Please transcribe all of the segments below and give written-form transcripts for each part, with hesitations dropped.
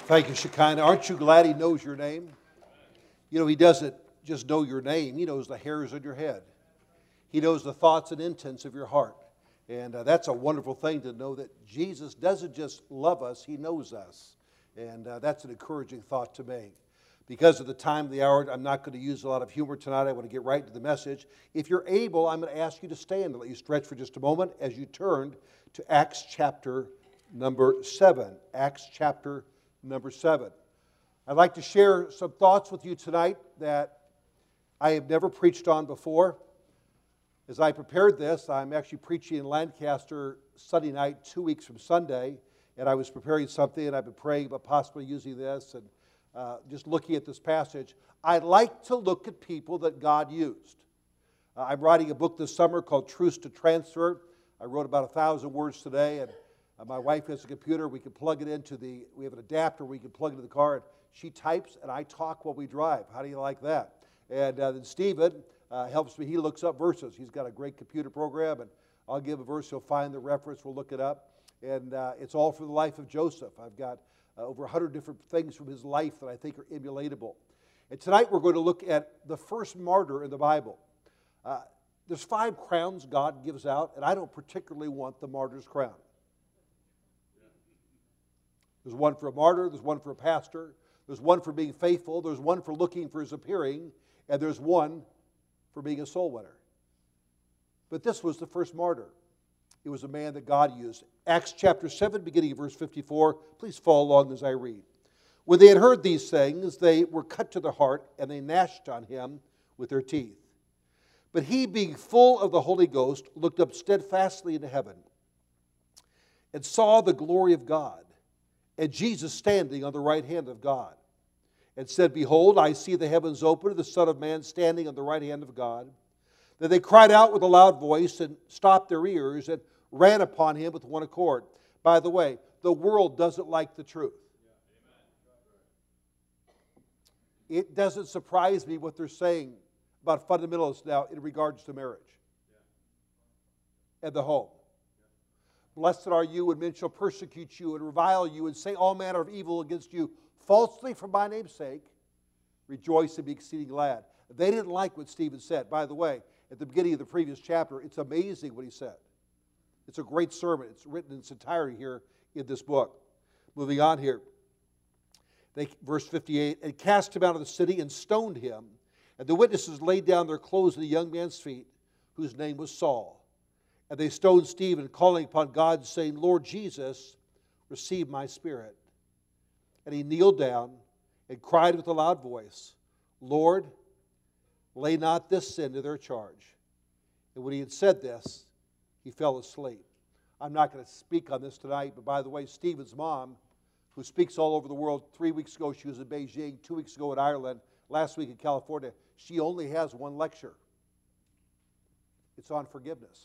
Thank you, Shekinah. Aren't you glad He knows your name? You know, He doesn't just know your name. He knows the hairs on your head. He knows the thoughts and intents of your heart. And that's a wonderful thing to know that Jesus doesn't just love us, He knows us. And that's an encouraging thought to me. Because of the time of the hour, I'm not going to use a lot of humor tonight. I want to get right to the message. If you're able, I'm going to ask you to stand and let you stretch for just a moment as you turn to Acts chapter number 7. Acts chapter number 7. I'd like to share some thoughts with you tonight that I have never preached on before. As I prepared this, I'm actually preaching in Lancaster Sunday night, 2 weeks from Sunday, and I was preparing something, and I've been praying about possibly using this, and just looking at this passage. I like to look at people that God used. I'm writing a book this summer called Truths to Transfer. I wrote about 1,000 words today, and my wife has a computer. We can plug it into we have an adapter we can plug into the car, and she types, and I talk while we drive. How do you like that? And then Stephen helps me. He looks up verses. He's got a great computer program, and I'll give a verse. He'll find the reference. We'll look it up. And it's all for the life of Joseph. I've got over 100 different things from his life that I think are emulatable. And tonight we're going to look at the first martyr in the Bible. There's 5 crowns God gives out, and I don't particularly want the martyr's crown. There's one for a martyr, there's one for a pastor, there's one for being faithful, there's one for looking for His appearing, and there's one for being a soul winner. But this was the first martyr. It was a man that God used. Acts chapter 7, beginning of verse 54. Please follow along as I read. When they had heard these things, they were cut to the heart, and they gnashed on him with their teeth. But he, being full of the Holy Ghost, looked up steadfastly into heaven, and saw the glory of God, and Jesus standing on the right hand of God, and said, Behold, I see the heavens open, and the Son of Man standing on the right hand of God. Then they cried out with a loud voice and stopped their ears and ran upon him with one accord. By the way, the world doesn't like the truth. It doesn't surprise me what they're saying about fundamentalists now in regards to marriage and the home. Blessed are you when men shall persecute you and revile you and say all manner of evil against you falsely for my name's sake. Rejoice and be exceeding glad. They didn't like what Stephen said. By the way, at the beginning of the previous chapter, it's amazing what he said. It's a great sermon. It's written in its entirety here in this book. Moving on here. Verse 58, and cast him out of the city and stoned him. And the witnesses laid down their clothes at the young man's feet, whose name was Saul. And they stoned Stephen, calling upon God, saying, Lord Jesus, receive my spirit. And he kneeled down and cried with a loud voice, Lord, lay not this sin to their charge. And when he had said this, he fell asleep. I'm not going to speak on this tonight, but by the way, Stephen's mom, who speaks all over the world, 3 weeks ago she was in Beijing, 2 weeks ago in Ireland, last week in California, she only has one lecture. It's on forgiveness.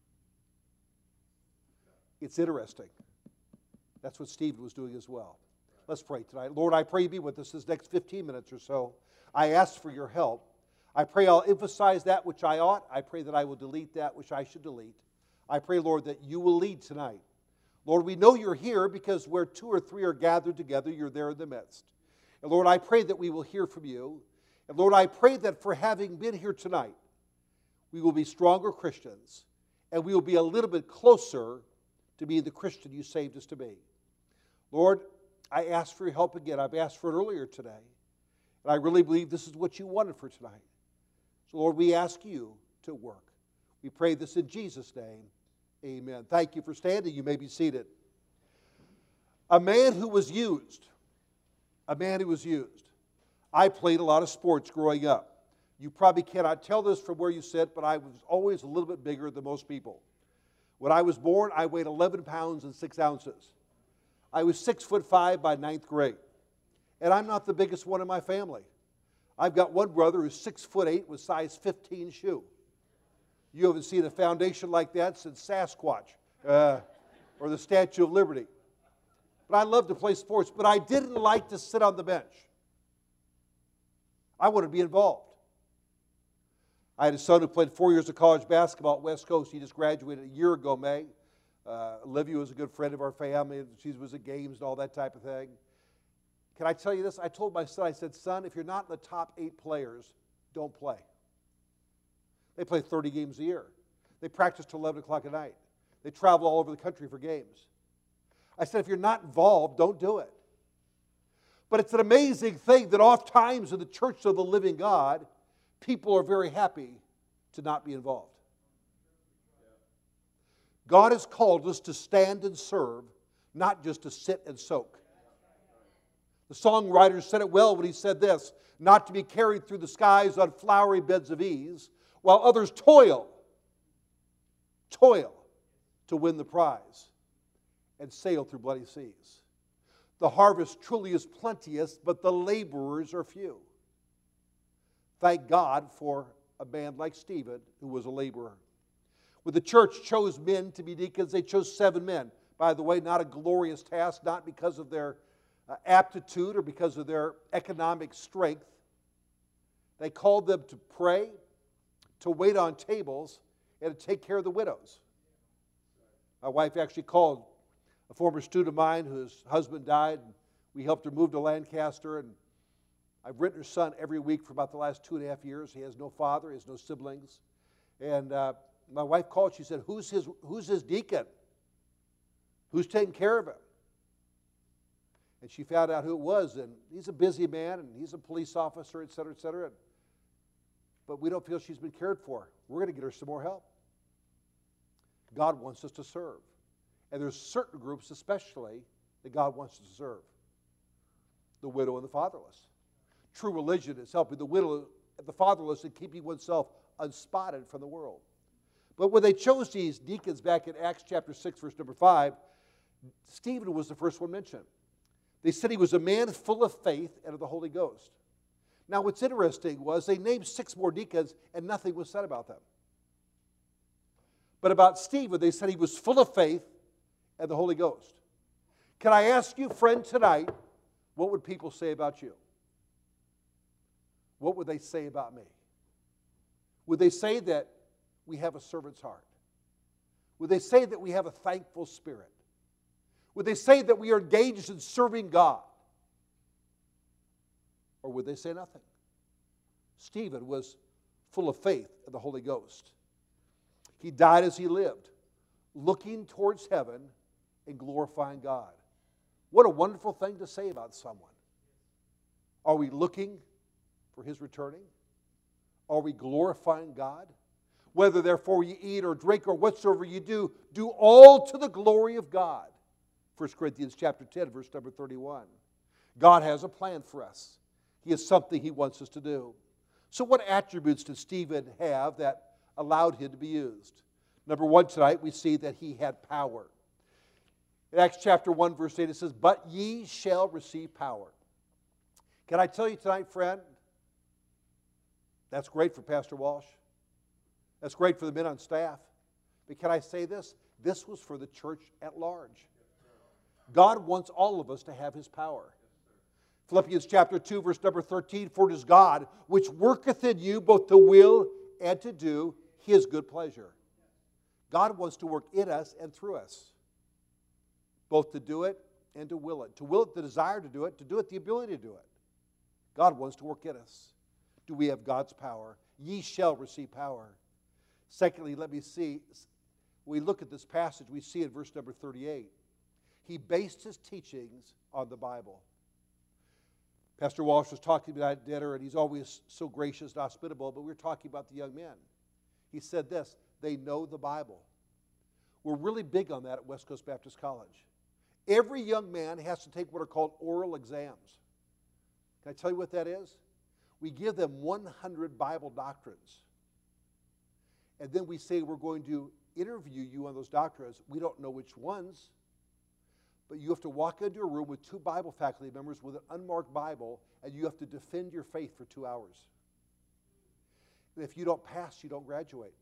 It's interesting. That's what Stephen was doing as well. Let's pray tonight. Lord, I pray you be with us this next 15 minutes or so. I ask for your help. I pray I'll emphasize that which I ought. I pray that I will delete that which I should delete. I pray, Lord, that you will lead tonight. Lord, we know you're here because where 2 or 3 are gathered together, you're there in the midst. And Lord, I pray that we will hear from you. And Lord, I pray that for having been here tonight, we will be stronger Christians and we will be a little bit closer to being the Christian you saved us to be. Lord, I ask for your help again. I've asked for it earlier today. And I really believe this is what you wanted for tonight. So Lord, we ask you to work. We pray this in Jesus' name. Amen. Thank you for standing. You may be seated. A man who was used. A man who was used. I played a lot of sports growing up. You probably cannot tell this from where you sit, but I was always a little bit bigger than most people. When I was born, I weighed 11 pounds and 6 ounces. I was 6'5" by 9th grade. And I'm not the biggest one in my family. I've got one brother who's 6'8" with size 15 shoe. You haven't seen a foundation like that since Sasquatch or the Statue of Liberty. But I love to play sports, but I didn't like to sit on the bench. I wanted to be involved. I had a son who played 4 years of college basketball at West Coast. He just graduated a year ago, May. Olivia was a good friend of our family. She was at games and all that type of thing. Can I tell you this? I told my son, I said, son, if you're not in the top 8 players, don't play. They play 30 games a year. They practice till 11 o'clock at night. They travel all over the country for games. I said, if you're not involved, don't do it. But it's an amazing thing that oft times in the church of the living God, people are very happy to not be involved. God has called us to stand and serve, not just to sit and soak. The songwriter said it well when he said this, not to be carried through the skies on flowery beds of ease, while others toil to win the prize and sail through bloody seas. The harvest truly is plenteous, but the laborers are few. Thank God for a man like Stephen, who was a laborer. When the church chose men to be deacons, they chose 7 men. By the way, not a glorious task, not because of their aptitude or because of their economic strength. They called them to pray, to wait on tables, and to take care of the widows. My wife actually called a former student of mine whose husband died. And we helped her move to Lancaster, and I've written her son every week for about the last 2.5 years. He has no father, he has no siblings. And my wife called, she said, who's his deacon? Who's taking care of him? And she found out who it was, and he's a busy man, and he's a police officer, et cetera, et cetera. But we don't feel she's been cared for. We're going to get her some more help. God wants us to serve. And there's certain groups especially that God wants us to serve. The widow and the fatherless. True religion is helping the widow and the fatherless and keeping oneself unspotted from the world. But when they chose these deacons back in Acts chapter 6, verse number 5, Stephen was the first one mentioned. They said he was a man full of faith and of the Holy Ghost. Now what's interesting was they named 6 more deacons and nothing was said about them. But about Stephen, they said he was full of faith and the Holy Ghost. Can I ask you, friend, tonight, what would people say about you? What would they say about me? Would they say that we have a servant's heart? Would they say that we have a thankful spirit? Would they say that we are engaged in serving God? Or would they say nothing? Stephen was full of faith and the Holy Ghost. He died as he lived, looking towards heaven and glorifying God. What a wonderful thing to say about someone. Are we looking for his returning? Are we glorifying God? Whether therefore you eat or drink or whatsoever you do, do all to the glory of God. 1 Corinthians chapter 10, verse number 31. God has a plan for us. He has something he wants us to do. So what attributes did Stephen have that allowed him to be used? Number 1 tonight, we see that he had power. In Acts chapter 1, verse 8, it says, but ye shall receive power. Can I tell you tonight, friend, that's great for Pastor Walsh. That's great for the men on staff. But can I say this? This was for the church at large. God wants all of us to have his power. Philippians chapter 2, verse number 13, for it is God which worketh in you both to will and to do his good pleasure. God wants to work in us and through us, both to do it and to will it. To will it, the desire to do it, the ability to do it. God wants to work in us. Do we have God's power? Ye shall receive power. Secondly, let me see, when we look at this passage, we see in verse number 38, he based his teachings on the Bible. Pastor Walsh was talking about at dinner, and he's always so gracious and hospitable, but we were talking about the young men. He said this, they know the Bible. We're really big on that at West Coast Baptist College. Every young man has to take what are called oral exams. Can I tell you what that is? We give them 100 Bible doctrines. And then we say we're going to interview you on those doctrines. We don't know which ones. But you have to walk into a room with 2 Bible faculty members with an unmarked Bible, and you have to defend your faith for 2 hours. And if you don't pass, you don't graduate.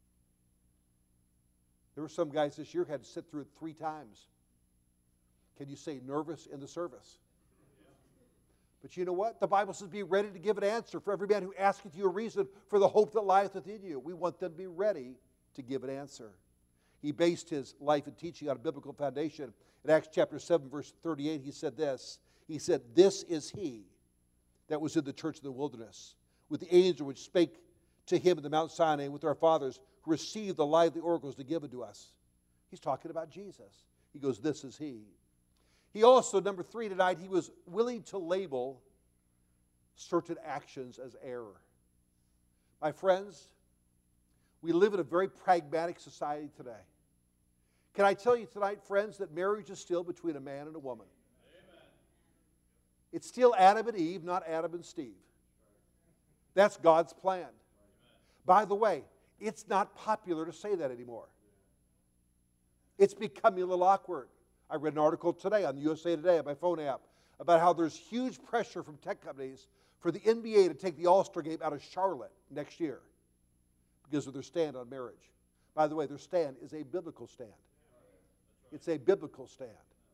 There were some guys this year who had to sit through it 3 times. Can you say nervous in the service? But you know what? The Bible says be ready to give an answer for every man who asketh you a reason for the hope that lieth within you. We want them to be ready to give an answer. He based his life and teaching on a biblical foundation. In Acts chapter 7, verse 38, he said this, He said, "This is he that was in the church in the wilderness, with the angel which spake to him in the Mount Sinai, with our fathers, who received the lively oracles to give unto us." He's talking about Jesus. He goes, "This is he." He also, number 3 tonight, he was willing to label certain actions as error. My friends, we live in a very pragmatic society today. Can I tell you tonight, friends, that marriage is still between a man and a woman? Amen. It's still Adam and Eve, not Adam and Steve. That's God's plan. Amen. By the way, it's not popular to say that anymore. It's becoming a little awkward. I read an article today on the USA Today on my phone app about how there's huge pressure from tech companies for the NBA to take the All-Star game out of Charlotte next year because of their stand on marriage. By the way, their stand is a biblical stand. It's a biblical stand.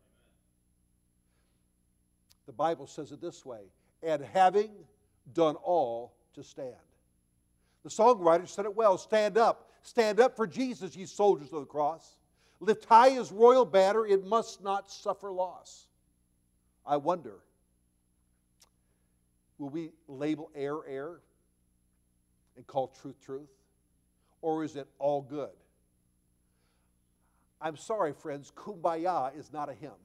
The Bible says it this way, "And having done all to stand." The songwriter said it well, stand up for Jesus, ye soldiers of the cross. Lift high his royal banner, it must not suffer loss. I wonder, will we label error, error, and call truth, truth? Or is it all good? I'm sorry, friends, Kumbaya is not a hymn.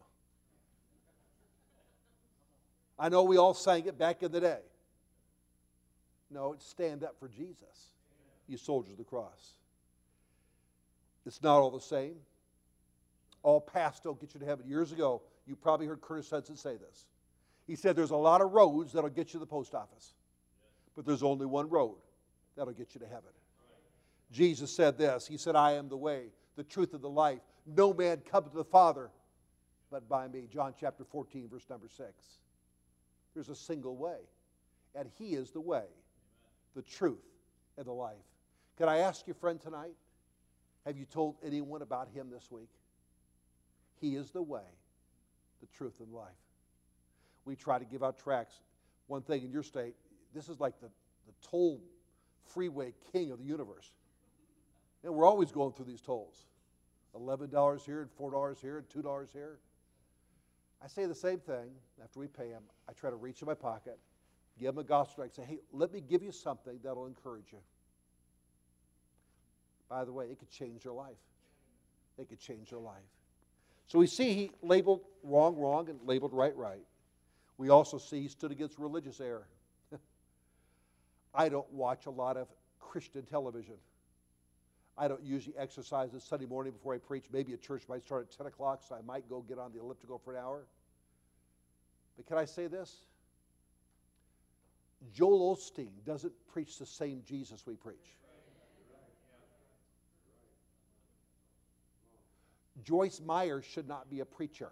I know we all sang it back in the day. No, it's stand up for Jesus, you soldiers of the cross. It's not all the same. All paths don't get you to heaven. Years ago, you probably heard Curtis Hudson say this. He said there's a lot of roads that'll get you to the post office, but there's only one road that'll get you to heaven. Jesus said this. He said, "I am the way, the truth, and the life. No man comes to the Father but by me." John chapter 14, verse number 6. There's a single way, and he is the way, the truth, and the life. Can I ask you, friend, tonight, have you told anyone about him this week? He is the way, the truth, and life. We try to give out tracts. One thing in your state, this is like the toll freeway king of the universe. And we're always going through these tolls. $11 here and $4 here and $2 here. I say the same thing after we pay them. I try to reach in my pocket, give them a gospel tract, say, "Hey, let me give you something that'll encourage you." By the way, it could change their life. It could change their life. So we see he labeled wrong, wrong, and labeled right, right. We also see he stood against religious error. I don't watch a lot of Christian television. I don't usually exercise this Sunday morning before I preach. Maybe a church might start at 10 o'clock, so I might go get on the elliptical for an hour. But can I say this? Joel Osteen doesn't preach the same Jesus we preach. Joyce Meyer should not be a preacher.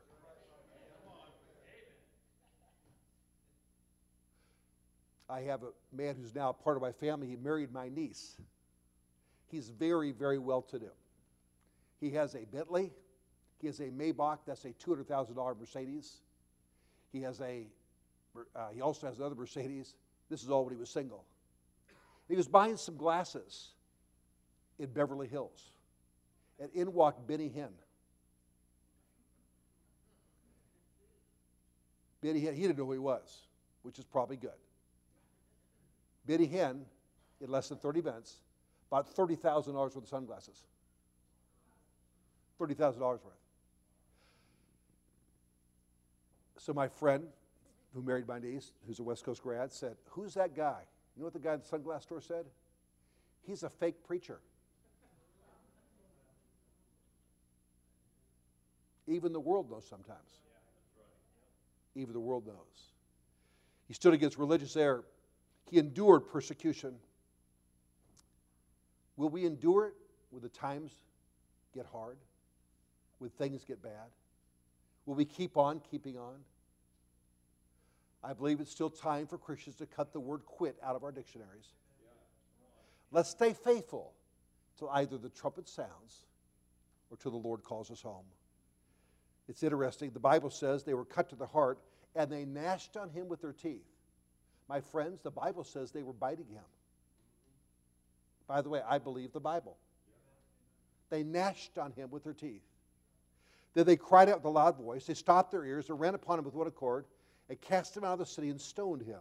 I have a man who's now part of my family. He married my niece. He's very, very well-to-do. He has a Bentley. He has a Maybach. That's a $200,000 Mercedes. He also has another Mercedes. This is all when he was single. He was buying some glasses in Beverly Hills. And in walked Benny Hinn. Benny Hinn, he didn't know who he was, which is probably good. Benny Hinn, in less than 30 minutes, bought $30,000 worth of sunglasses. $30,000 worth. So my friend who married my niece, who's a West Coast grad, said, "Who's that guy?" You know what the guy at the sunglass store said? "He's a fake preacher." Even the world knows sometimes. Even the world knows. He stood against religious error. He endured persecution. Will we endure it when the times get hard? When things get bad? Will we keep on keeping on? I believe it's still time for Christians to cut the word quit out of our dictionaries. Let's stay faithful till either the trumpet sounds or till the Lord calls us home. It's interesting. The Bible says they were cut to the heart and they gnashed on him with their teeth. My friends, the Bible says they were biting him. By the way, I believe the Bible. They gnashed on him with their teeth. Then they cried out with a loud voice. They stopped their ears. They ran upon him with one accord. and cast him out of the city and stoned him.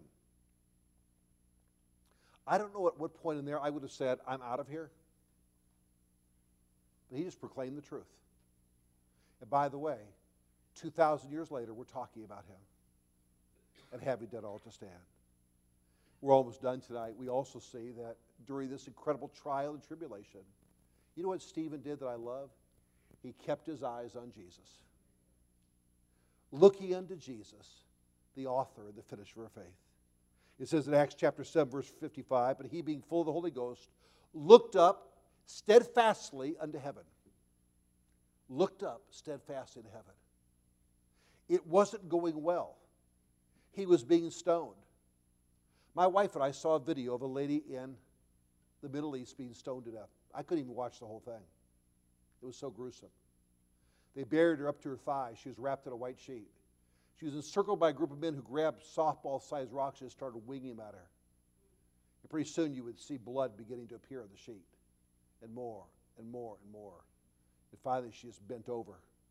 I don't know at what point in there I would have said, I'm out of here. But he just proclaimed the truth. And by the way, 2,000 years later, we're talking about him and having done all to stand. We're almost done tonight. We also see that during this incredible trial and tribulation, you know what Stephen did that I love? He kept his eyes on Jesus. Looking unto Jesus, the author and the finisher of faith. It says in Acts chapter 7, verse 55, but he being full of the Holy Ghost, looked up steadfastly unto heaven. Looked up steadfastly to heaven. It wasn't going well. He was being stoned. My wife and I saw a video of a lady in the Middle East being stoned to death. I couldn't even watch the whole thing. It was so gruesome. They buried her up to her thighs. She was wrapped in a white sheet. She was encircled by a group of men who grabbed softball-sized rocks and started winging them at her. And pretty soon you would see blood beginning to appear on the sheet. And more and more and more. And finally she just bent over.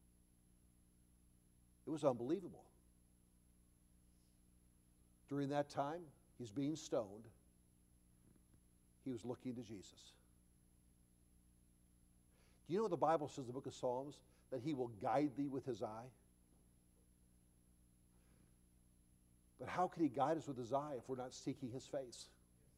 It was unbelievable. During that time, he's being stoned. He was looking to Jesus. Do you know what the Bible says in the book of Psalms? That he will guide thee with his eye. But how can he guide us with his eye if we're not seeking his face?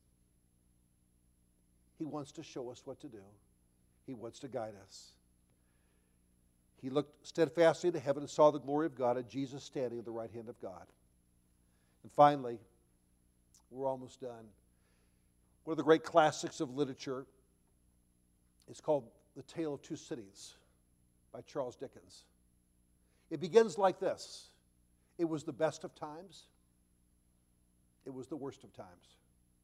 He wants to show us what to do. He wants to guide us. He looked steadfastly into heaven and saw the glory of God and Jesus standing at the right hand of God. And finally, we're almost done. One of the great classics of literature is called The Tale of Two Cities by Charles Dickens. It begins like this. It was the best of times. It was the worst of times.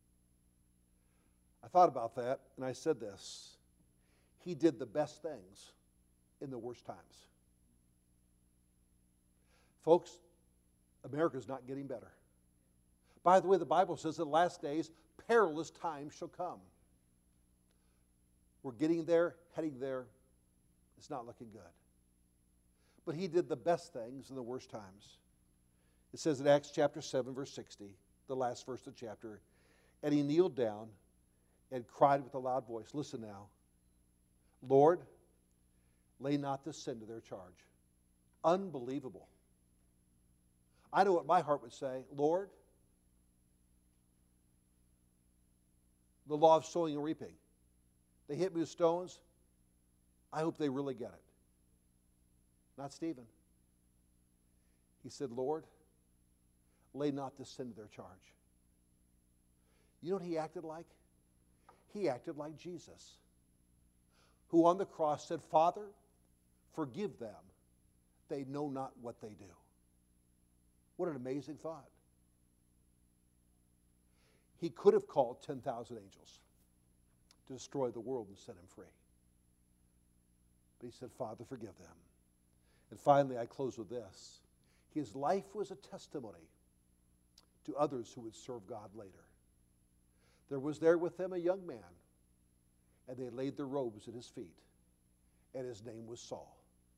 I thought about that and I said this. He did the best things in the worst times. Folks, America's not getting better. By the way, the Bible says in the last days, perilous times shall come. We're getting there, heading there. It's not looking good. But he did the best things in the worst times. It says in Acts chapter 7, verse 60, the last verse of the chapter, and he kneeled down and cried with a loud voice, listen now, Lord, lay not this sin to their charge. Unbelievable. I know what my heart would say, Lord, the law of sowing and reaping. They hit me with stones. I hope they really get it. Not Stephen. He said, Lord, lay not this sin to their charge. You know what he acted like? He acted like Jesus, who on the cross said, Father, forgive them. They know not what they do. What an amazing thought. He could have called 10,000 angels to destroy the world and set him free. But he said, Father, forgive them. And finally, I close with this. His life was a testimony to others who would serve God later. There was there with them a young man, and they laid their robes at his feet, and his name was Saul.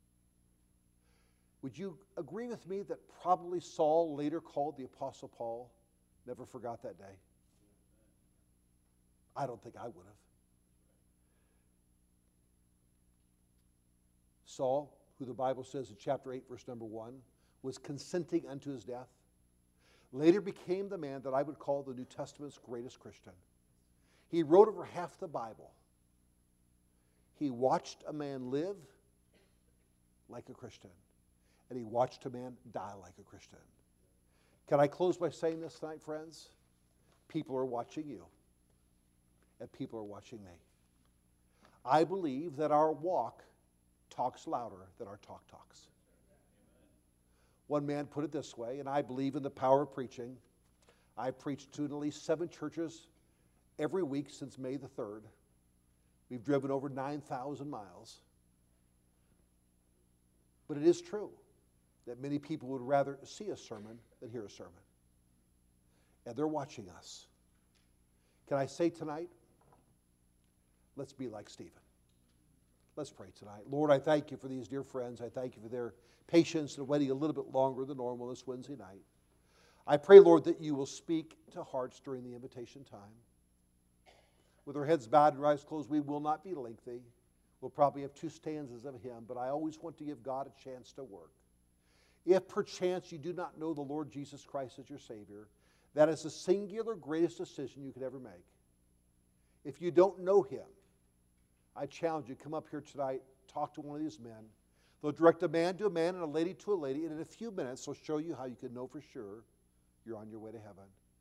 Would you agree with me that probably Saul, later called the Apostle Paul, never forgot that day? I don't think I would have. Saul, who the Bible says in chapter 8, verse number 1, was consenting unto his death, later became the man that I would call the New Testament's greatest Christian. He wrote over half the Bible. He watched a man live like a Christian, and he watched a man die like a Christian. Can I close by saying this tonight, friends? People are watching you, and people are watching me. I believe that our walk talks louder than our talk talks. One man put it this way, and I believe in the power of preaching. I've preached to at least 7 churches every week since May the 3rd. We've driven over 9,000 miles. But it is true that many people would rather see a sermon than hear a sermon. And they're watching us. Can I say tonight, let's be like Stephen. Let's pray tonight. Lord, I thank you for these dear friends. I thank you for their patience and waiting a little bit longer than normal this Wednesday night. I pray, Lord, that you will speak to hearts during the invitation time. With our heads bowed and our eyes closed, we will not be lengthy. We'll probably have 2 stanzas of a hymn, but I always want to give God a chance to work. If perchance you do not know the Lord Jesus Christ as your Savior, that is the singular greatest decision you could ever make. If you don't know Him, I challenge you, come up here tonight, talk to one of these men. They'll direct a man to a man and a lady to a lady, and in a few minutes they'll show you how you can know for sure you're on your way to heaven.